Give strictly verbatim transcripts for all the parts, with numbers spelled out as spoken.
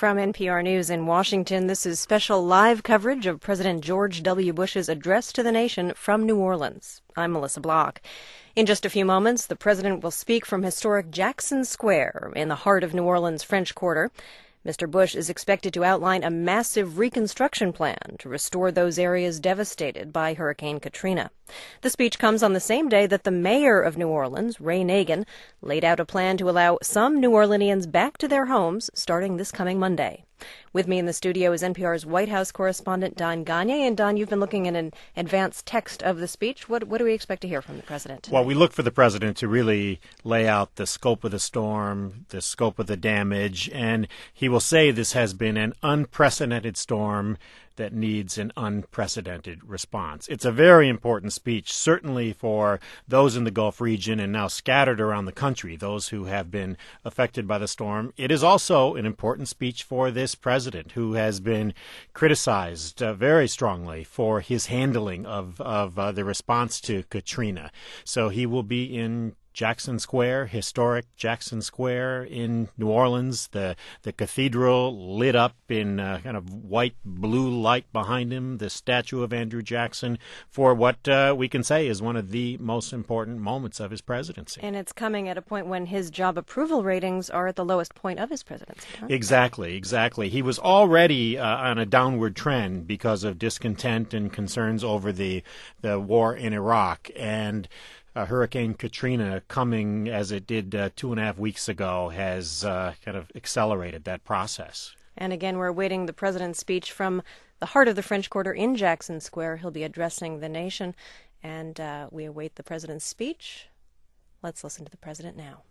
From N P R News in Washington, this is special live coverage of President George W. Bush's address to the nation from New Orleans. I'm Melissa Block. In just a few moments, the president will speak from historic Jackson Square in the heart of New Orleans' French Quarter. Mister Bush is expected to outline a massive reconstruction plan to restore those areas devastated by Hurricane Katrina. The speech comes on the same day that the mayor of New Orleans, Ray Nagin, laid out a plan to allow some New Orleanians back to their homes starting this coming Monday. With me in the studio is N P R's White House correspondent Don Gonyea. And Don, you've been looking at an advanced text of the speech. What, what do we expect to hear from the president today? Well, we look for the president to really lay out the scope of the storm, the scope of the damage, and he will say this has been an unprecedented storm that needs an unprecedented response. It's a very important speech, certainly for those in the Gulf region and now scattered around the country, those who have been affected by the storm. It is also an important speech for this president, who has been criticized uh, very strongly for his handling of, of uh, the response to Katrina. So he will be in Jackson Square, historic Jackson Square in New Orleans, the the cathedral lit up in uh, kind of white blue light behind him, the statue of Andrew Jackson, for what uh, we can say is one of the most important moments of his presidency. And it's coming at a point when his job approval ratings are at the lowest point of his presidency. Huh? Exactly, exactly. He was already uh, on a downward trend because of discontent and concerns over the the war in Iraq, and Uh, Hurricane Katrina, coming as it did uh, two and a half weeks ago, has uh, kind of accelerated that process. And again, we're awaiting the president's speech from the heart of the French Quarter in Jackson Square. He'll be addressing the nation, and uh, we await the president's speech. Let's listen to the president now.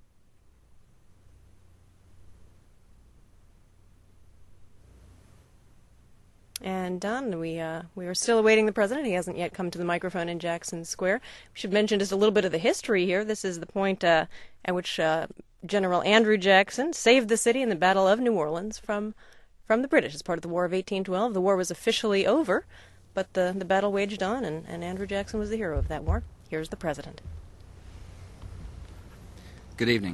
And Don, we uh, we are still awaiting the president. He hasn't yet come to the microphone in Jackson Square. We should mention just a little bit of the history here. This is the point uh, at which uh, General Andrew Jackson saved the city in the Battle of New Orleans from from the British as part of the War of eighteen twelve. The war was officially over, but the, the battle waged on, and, and Andrew Jackson was the hero of that war. Here's the president. Good evening.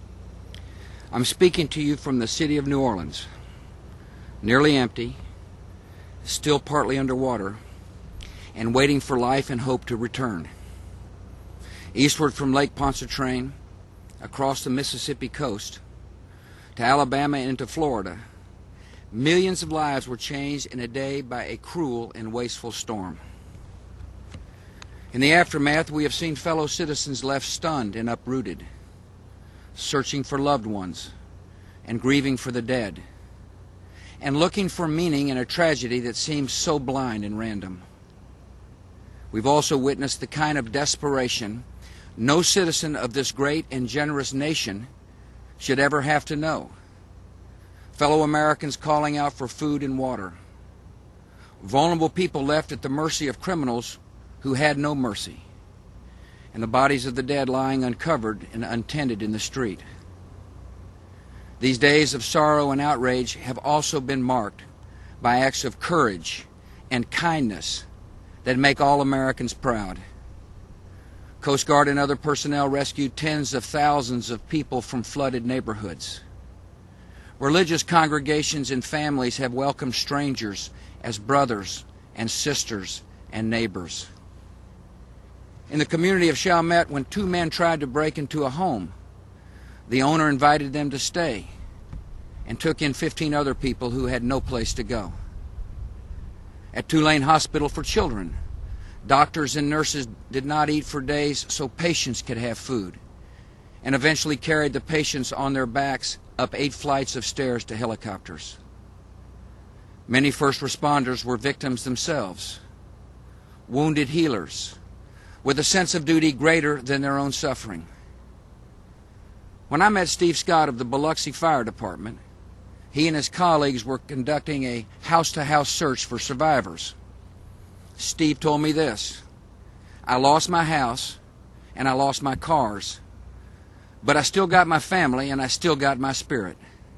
I'm speaking to you from the city of New Orleans, nearly empty, still partly underwater, and waiting for life and hope to return. Eastward from Lake Pontchartrain, across the Mississippi coast, to Alabama and into Florida, millions of lives were changed in a day by a cruel and wasteful storm. In the aftermath, we have seen fellow citizens left stunned and uprooted, searching for loved ones and grieving for the dead, and looking for meaning in a tragedy that seems so blind and random. We've also witnessed the kind of desperation no citizen of this great and generous nation should ever have to know. Fellow Americans calling out for food and water. Vulnerable people left at the mercy of criminals who had no mercy. And the bodies of the dead lying uncovered and untended in the street. These days of sorrow and outrage have also been marked by acts of courage and kindness that make all Americans proud. Coast Guard and other personnel rescued tens of thousands of people from flooded neighborhoods. Religious congregations and families have welcomed strangers as brothers and sisters and neighbors. In the community of Chalmette, when two men tried to break into a home, the owner invited them to stay and took in fifteen other people who had no place to go. At Tulane Hospital for Children, doctors and nurses did not eat for days so patients could have food, and eventually carried the patients on their backs up eight flights of stairs to helicopters. Many first responders were victims themselves, wounded healers, with a sense of duty greater than their own suffering. When I met Steve Scott of the Biloxi Fire Department, he and his colleagues were conducting a house-to-house search for survivors. Steve told me this: I lost my house and I lost my cars, but I still got my family and I still got my spirit.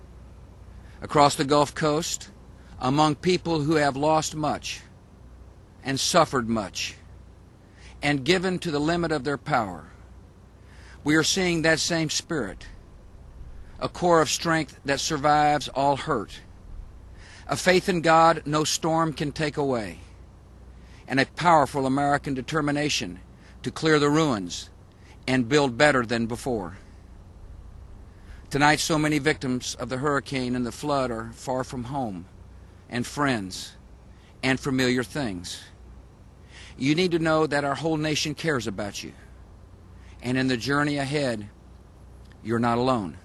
Across the Gulf Coast, among people who have lost much and suffered much and given to the limit of their power, we are seeing that same spirit a core of strength that survives all hurt, a faith in God no storm can take away, and a powerful American determination to clear the ruins and build better than before. Tonight, so many victims of the hurricane and the flood are far from home and friends and familiar things. You need to know that our whole nation cares about you, and in the journey ahead, you're not alone.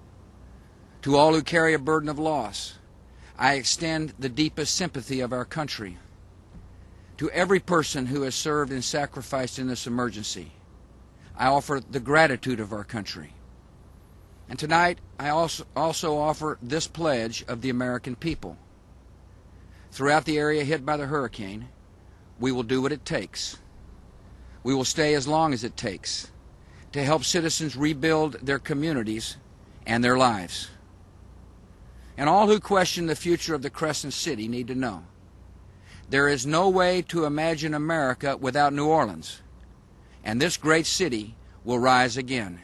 To all who carry a burden of loss, I extend the deepest sympathy of our country. To every person who has served and sacrificed in this emergency, I offer the gratitude of our country. And tonight, I also, also offer this pledge of the American people. Throughout the area hit by the hurricane, we will do what it takes. We will stay as long as it takes to help citizens rebuild their communities and their lives. And all who question the future of the Crescent City need to know there is no way to imagine America without New Orleans, and this great city will rise again.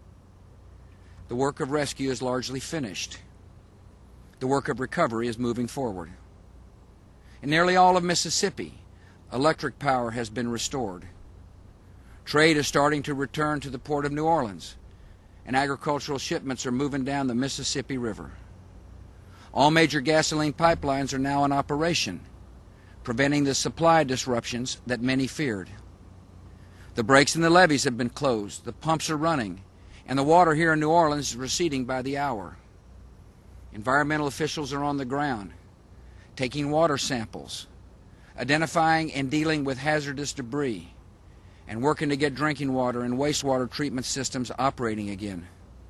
The work of rescue is largely finished. The work of recovery is moving forward. In nearly all of Mississippi, electric power has been restored. Trade is starting to return to the port of New Orleans, and agricultural shipments are moving down the Mississippi River. All major gasoline pipelines are now in operation, preventing the supply disruptions that many feared. The breaks in the levees have been closed, the pumps are running, and the water here in New Orleans is receding by the hour. Environmental officials are on the ground, taking water samples, identifying and dealing with hazardous debris, and working to get drinking water and wastewater treatment systems operating again.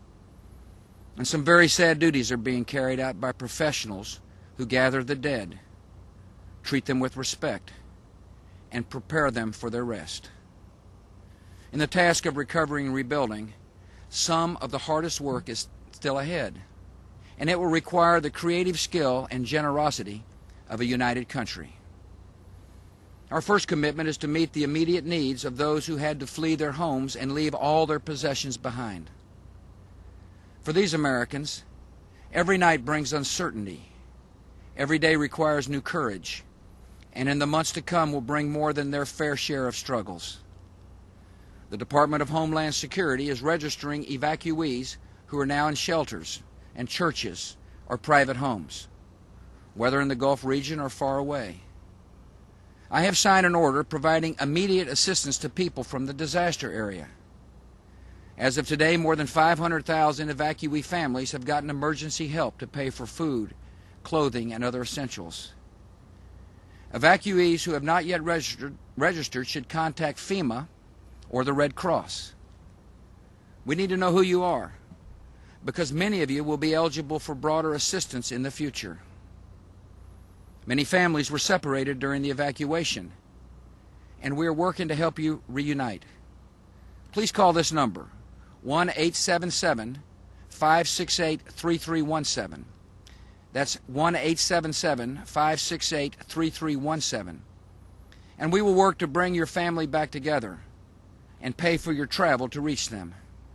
And some very sad duties are being carried out by professionals who gather the dead, treat them with respect, and prepare them for their rest. In the task of recovering and rebuilding, some of the hardest work is still ahead, and it will require the creative skill and generosity of a united country. Our first commitment is to meet the immediate needs of those who had to flee their homes and leave all their possessions behind. For these Americans, every night brings uncertainty. Every day requires new courage, and in the months to come will bring more than their fair share of struggles. The Department of Homeland Security is registering evacuees who are now in shelters and churches or private homes, whether in the Gulf region or far away. I have signed an order providing immediate assistance to people from the disaster area. As of today, more than five hundred thousand evacuee families have gotten emergency help to pay for food, clothing, and other essentials. Evacuees who have not yet registered, registered should contact FEMA or the Red Cross. We need to know who you are, because many of you will be eligible for broader assistance in the future. Many families were separated during the evacuation, and we are working to help you reunite. Please call this number, one eight seven seven, five six eight, three three one seven. That's one eight seven seven, five six eight, three three one seven. And we will work to bring your family back together and pay for your travel to reach them.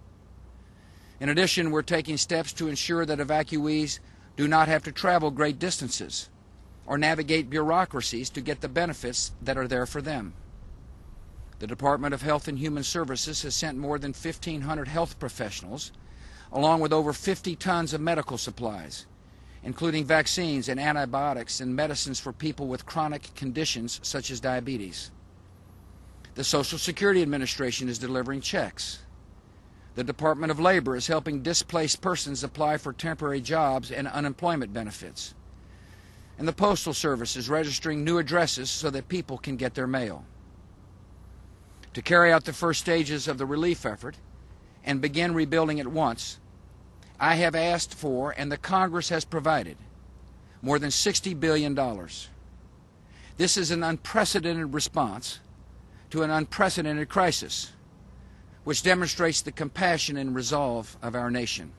In addition, we're taking steps to ensure that evacuees do not have to travel great distances or navigate bureaucracies to get the benefits that are there for them. The Department of Health and Human Services has sent more than fifteen hundred health professionals, along with over fifty tons of medical supplies, including vaccines and antibiotics and medicines for people with chronic conditions such as diabetes. The Social Security Administration is delivering checks. The Department of Labor is helping displaced persons apply for temporary jobs and unemployment benefits. And the Postal Service is registering new addresses so that people can get their mail. To carry out the first stages of the relief effort and begin rebuilding at once, I have asked for, and the Congress has provided, more than sixty billion dollars. This is an unprecedented response to an unprecedented crisis, which demonstrates the compassion and resolve of our nation.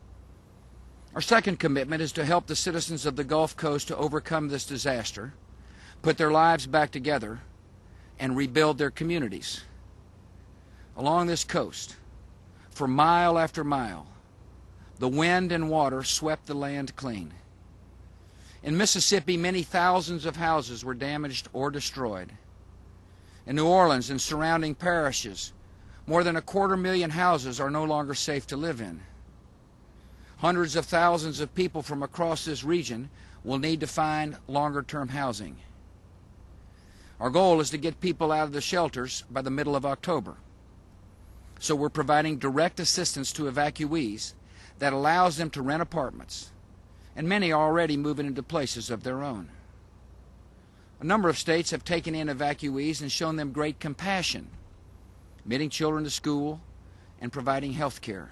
Our second commitment is to help the citizens of the Gulf Coast to overcome this disaster, put their lives back together, and rebuild their communities. Along this coast, for mile after mile, the wind and water swept the land clean. In Mississippi, many thousands of houses were damaged or destroyed. In New Orleans and surrounding parishes, more than a quarter million houses are no longer safe to live in. Hundreds of thousands of people from across this region will need to find longer-term housing. Our goal is to get people out of the shelters by the middle of October. So we're providing direct assistance to evacuees that allows them to rent apartments, and many are already moving into places of their own. A number of states have taken in evacuees and shown them great compassion, admitting children to school and providing health care.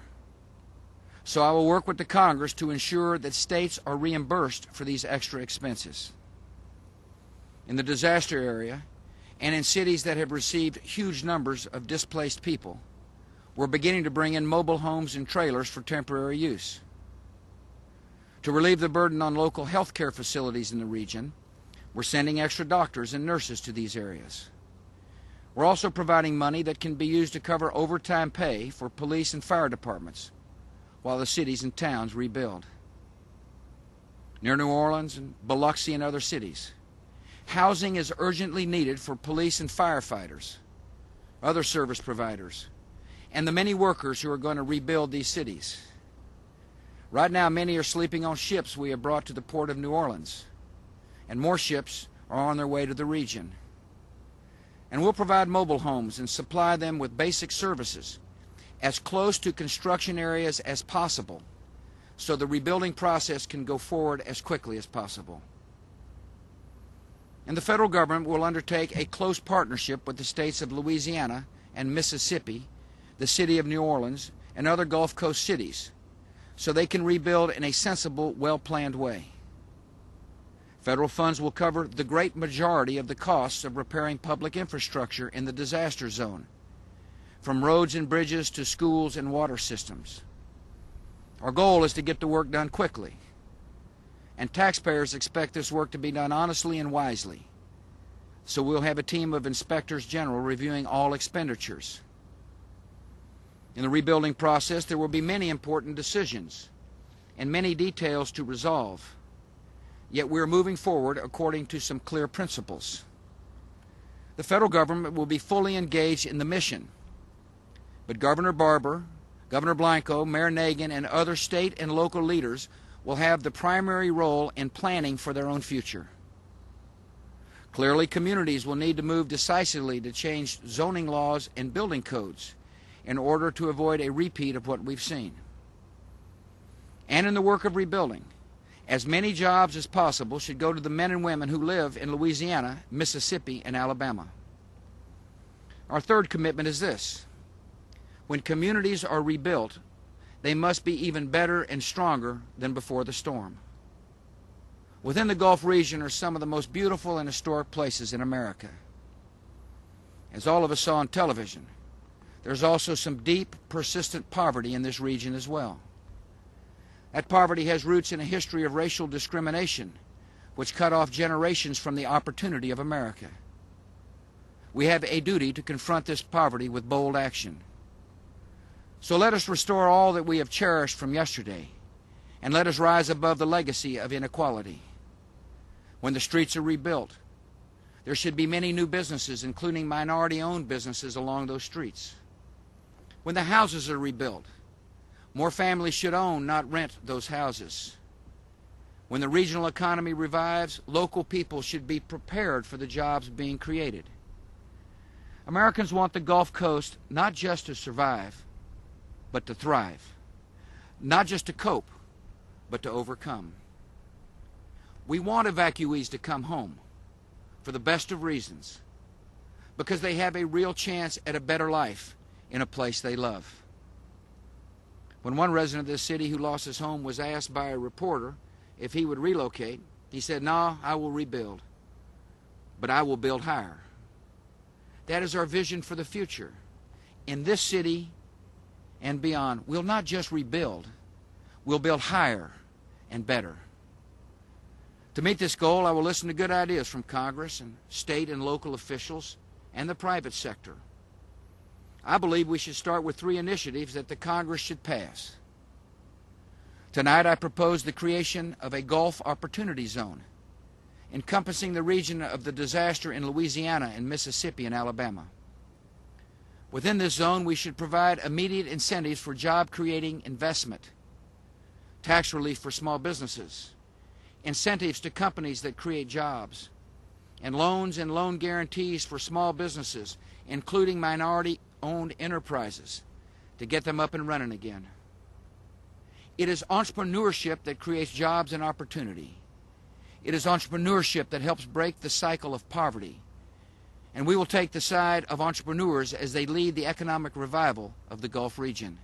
So I will work with the Congress to ensure that states are reimbursed for these extra expenses. In the disaster area and in cities that have received huge numbers of displaced people, we're beginning to bring in mobile homes and trailers for temporary use. To relieve the burden on local health care facilities in the region, we're sending extra doctors and nurses to these areas. We're also providing money that can be used to cover overtime pay for police and fire departments while the cities and towns rebuild. Near New Orleans and Biloxi and other cities, housing is urgently needed for police and firefighters, other service providers, and the many workers who are going to rebuild these cities. Right now, many are sleeping on ships we have brought to the port of New Orleans, and more ships are on their way to the region. And we'll provide mobile homes and supply them with basic services as close to construction areas as possible so the rebuilding process can go forward as quickly as possible. And the federal government will undertake a close partnership with the states of Louisiana and Mississippi, the city of New Orleans, and other Gulf Coast cities so they can rebuild in a sensible, well-planned way. Federal funds will cover the great majority of the costs of repairing public infrastructure in the disaster zone, from roads and bridges to schools and water systems. Our goal is to get the work done quickly, and taxpayers expect this work to be done honestly and wisely. So we'll have a team of inspectors general reviewing all expenditures. In the rebuilding process, there will be many important decisions and many details to resolve. Yet we're moving forward according to some clear principles. The federal government will be fully engaged in the mission, but Governor Barbour, Governor Blanco, Mayor Nagin, and other state and local leaders will have the primary role in planning for their own future. Clearly, communities will need to move decisively to change zoning laws and building codes in order to avoid a repeat of what we've seen. And in the work of rebuilding, as many jobs as possible should go to the men and women who live in Louisiana, Mississippi, and Alabama. Our third commitment is this: when communities are rebuilt, they must be even better and stronger than before the storm. Within the Gulf region are some of the most beautiful and historic places in America. As all of us saw on television, there's also some deep, persistent poverty in this region as well. That poverty has roots in a history of racial discrimination, which cut off generations from the opportunity of America. We have a duty to confront this poverty with bold action. So let us restore all that we have cherished from yesterday, and let us rise above the legacy of inequality. When the streets are rebuilt, there should be many new businesses, including minority-owned businesses, along those streets. When the houses are rebuilt, more families should own, not rent, those houses. When the regional economy revives, local people should be prepared for the jobs being created. Americans want the Gulf Coast not just to survive, but to thrive. Not just to cope, but to overcome. We want evacuees to come home for the best of reasons, because they have a real chance at a better life in a place they love. When one resident of this city who lost his home was asked by a reporter if he would relocate, he said, "No, I will rebuild, but I will build higher." That is our vision for the future. In this city and beyond, we'll not just rebuild, we'll build higher and better. To meet this goal, I will listen to good ideas from Congress and state and local officials and the private sector. I believe we should start with three initiatives that the Congress should pass. Tonight I propose the creation of a Gulf Opportunity Zone, encompassing the region of the disaster in Louisiana and Mississippi and Alabama. Within this zone, we should provide immediate incentives for job-creating investment, tax relief for small businesses, incentives to companies that create jobs, and loans and loan guarantees for small businesses, including minority-owned enterprises, to get them up and running again. It is entrepreneurship that creates jobs and opportunity. It is entrepreneurship that helps break the cycle of poverty. And we will take the side of entrepreneurs as they lead the economic revival of the Gulf region.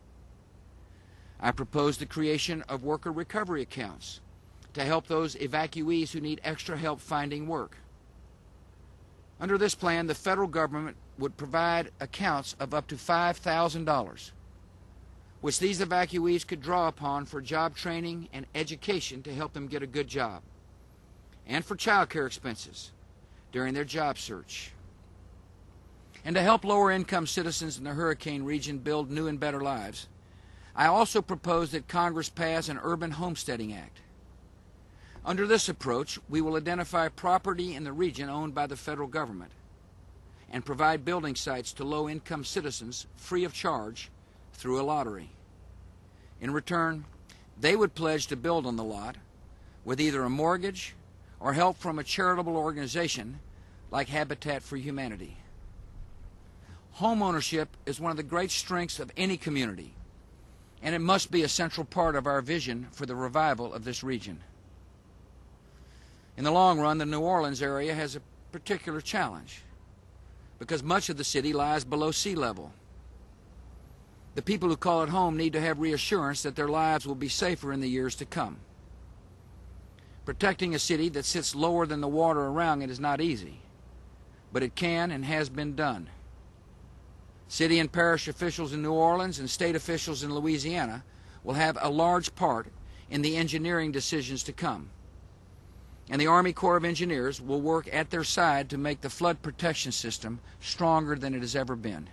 I propose the creation of worker recovery accounts to help those evacuees who need extra help finding work. Under this plan, the federal government would provide accounts of up to five thousand dollars, which these evacuees could draw upon for job training and education to help them get a good job, and for child care expenses during their job search. And to help lower-income citizens in the hurricane region build new and better lives, I also propose that Congress pass an Urban Homesteading Act. Under this approach, we will identify property in the region owned by the federal government and provide building sites to low-income citizens free of charge through a lottery. In return, they would pledge to build on the lot with either a mortgage or help from a charitable organization like Habitat for Humanity. Homeownership is one of the great strengths of any community, and it must be a central part of our vision for the revival of this region. In the long run, the New Orleans area has a particular challenge because much of the city lies below sea level. The people who call it home need to have reassurance that their lives will be safer in the years to come. Protecting a city that sits lower than the water around it is not easy, but it can and has been done. City and parish officials in New Orleans and state officials in Louisiana will have a large part in the engineering decisions to come. And the Army Corps of Engineers will work at their side to make the flood protection system stronger than it has ever been.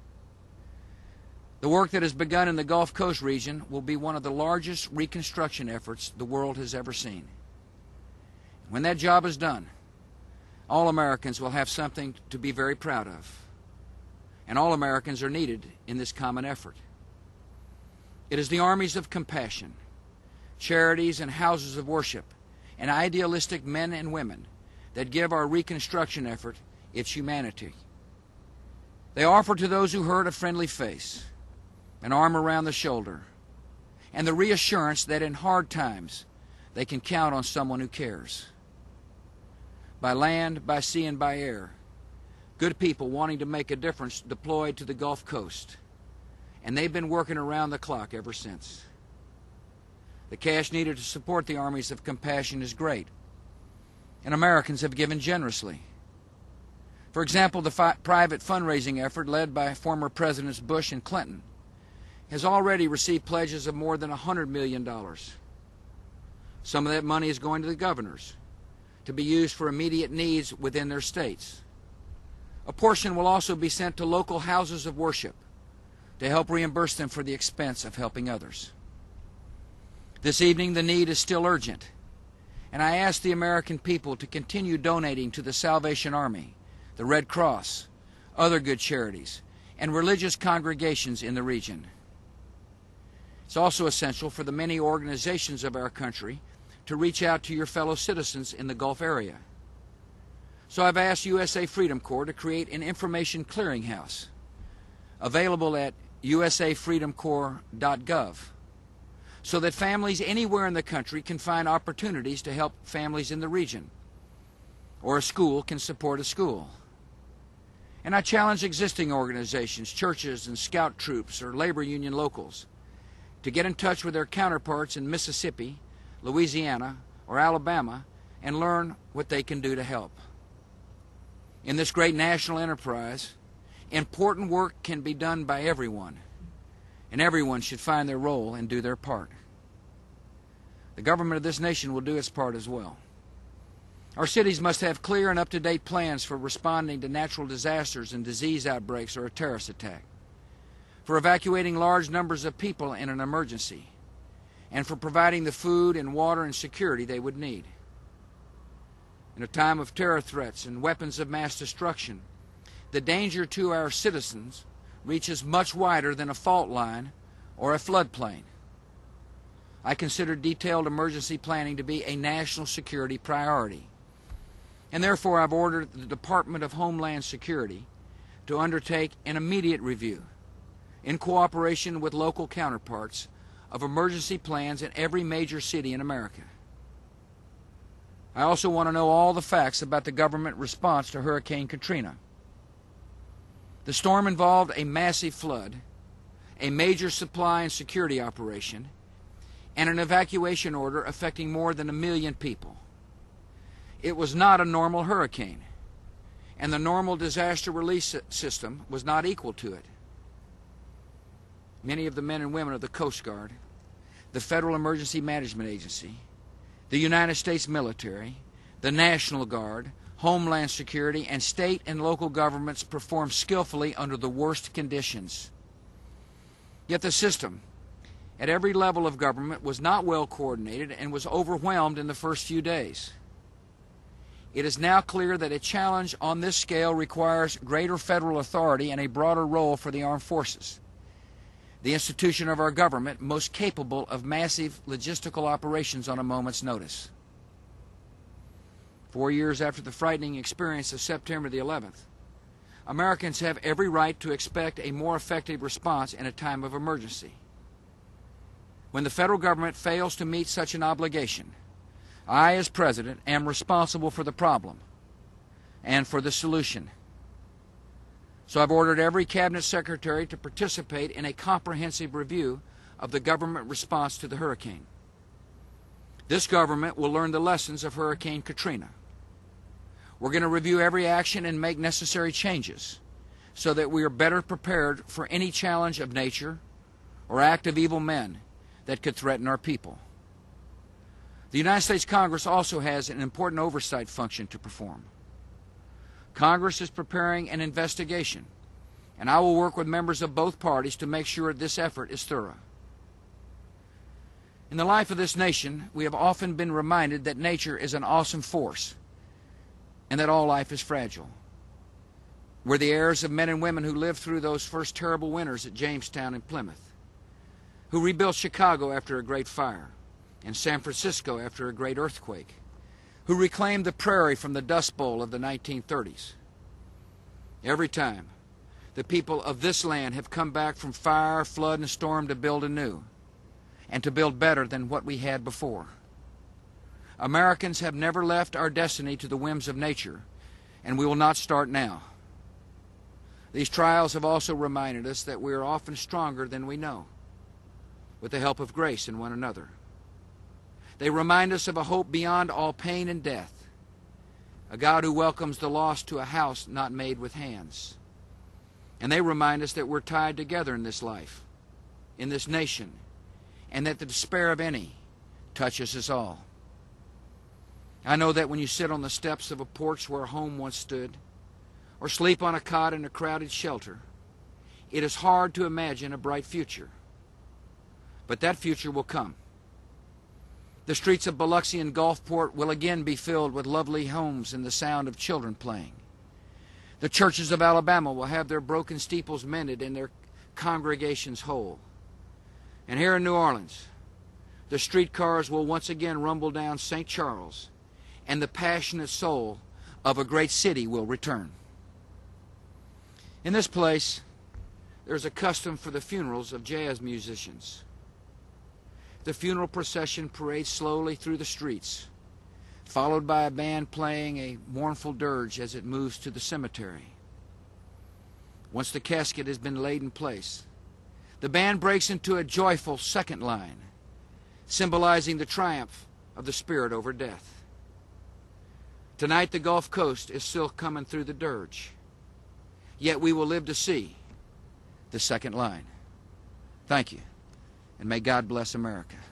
The work that has begun in the Gulf Coast region will be one of the largest reconstruction efforts the world has ever seen. When that job is done, all Americans will have something to be very proud of. And all Americans are needed in this common effort. It is the armies of compassion, charities and houses of worship, and idealistic men and women that give our reconstruction effort its humanity. They offer to those who hurt a friendly face, an arm around the shoulder, and the reassurance that in hard times they can count on someone who cares. By land, by sea, and by air, good people wanting to make a difference deployed to the Gulf Coast, and they've been working around the clock ever since. The cash needed to support the armies of compassion is great, and Americans have given generously. For example, the fi- private fundraising effort led by former Presidents Bush and Clinton has already received pledges of more than one hundred million dollars. Some of that money is going to the governors to be used for immediate needs within their states. A portion will also be sent to local houses of worship to help reimburse them for the expense of helping others. This evening, the need is still urgent, and I ask the American people to continue donating to the Salvation Army, the Red Cross, other good charities, and religious congregations in the region. It's also essential for the many organizations of our country to reach out to your fellow citizens in the Gulf area. So I've asked U S A Freedom Corps to create an information clearinghouse available at u s a freedom corps dot gov so that families anywhere in the country can find opportunities to help families in the region, or a school can support a school. And I challenge existing organizations, churches and scout troops or labor union locals to get in touch with their counterparts in Mississippi, Louisiana, or Alabama and learn what they can do to help. In this great national enterprise, important work can be done by everyone, and everyone should find their role and do their part. The government of this nation will do its part as well. Our cities must have clear and up-to-date plans for responding to natural disasters and disease outbreaks or a terrorist attack, for evacuating large numbers of people in an emergency, and for providing the food and water and security they would need. In a time of terror threats and weapons of mass destruction, the danger to our citizens reaches much wider than a fault line or a floodplain. I consider detailed emergency planning to be a national security priority, and therefore I've ordered the Department of Homeland Security to undertake an immediate review, in cooperation with local counterparts, of emergency plans in every major city in America. I also want to know all the facts about the government response to Hurricane Katrina. The storm involved a massive flood, a major supply and security operation, and an evacuation order affecting more than a million people. It was not a normal hurricane, and the normal disaster release system was not equal to it. Many of the men and women of the Coast Guard, the Federal Emergency Management Agency, the United States military, the National Guard, Homeland Security, and state and local governments performed skillfully under the worst conditions. Yet the system, at every level of government, was not well coordinated and was overwhelmed in the first few days. It is now clear that a challenge on this scale requires greater federal authority and a broader role for the armed forces, the institution of our government most capable of massive logistical operations on a moment's notice. Four years after the frightening experience of September the eleventh, Americans have every right to expect a more effective response in a time of emergency. When the federal government fails to meet such an obligation, I, as President, am responsible for the problem and for the solution. So I've ordered every Cabinet Secretary to participate in a comprehensive review of the government response to the hurricane. This government will learn the lessons of Hurricane Katrina. We're going to review every action and make necessary changes so that we are better prepared for any challenge of nature or act of evil men that could threaten our people. The United States Congress also has an important oversight function to perform. Congress is preparing an investigation, and I will work with members of both parties to make sure this effort is thorough. In the life of this nation, we have often been reminded that nature is an awesome force and that all life is fragile. We're the heirs of men and women who lived through those first terrible winters at Jamestown and Plymouth, who rebuilt Chicago after a great fire, and San Francisco after a great earthquake, who reclaimed the prairie from the Dust Bowl of the nineteen thirties. Every time, the people of this land have come back from fire, flood, and storm to build anew, and to build better than what we had before. Americans have never left our destiny to the whims of nature, and we will not start now. These trials have also reminded us that we are often stronger than we know, with the help of grace in one another. They remind us of a hope beyond all pain and death, a God who welcomes the lost to a house not made with hands. And they remind us that we're tied together in this life, in this nation, and that the despair of any touches us all. I know that when you sit on the steps of a porch where a home once stood, or sleep on a cot in a crowded shelter, it is hard to imagine a bright future. But that future will come. The streets of Biloxi and Gulfport will again be filled with lovely homes and the sound of children playing. The churches of Alabama will have their broken steeples mended and their congregations whole. And here in New Orleans, the streetcars will once again rumble down Saint Charles, and the passionate soul of a great city will return. In this place, there's a custom for the funerals of jazz musicians. The funeral procession parades slowly through the streets, followed by a band playing a mournful dirge as it moves to the cemetery. Once the casket has been laid in place, the band breaks into a joyful second line, symbolizing the triumph of the spirit over death. Tonight the Gulf Coast is still coming through the dirge, yet we will live to see the second line. Thank you. And may God bless America.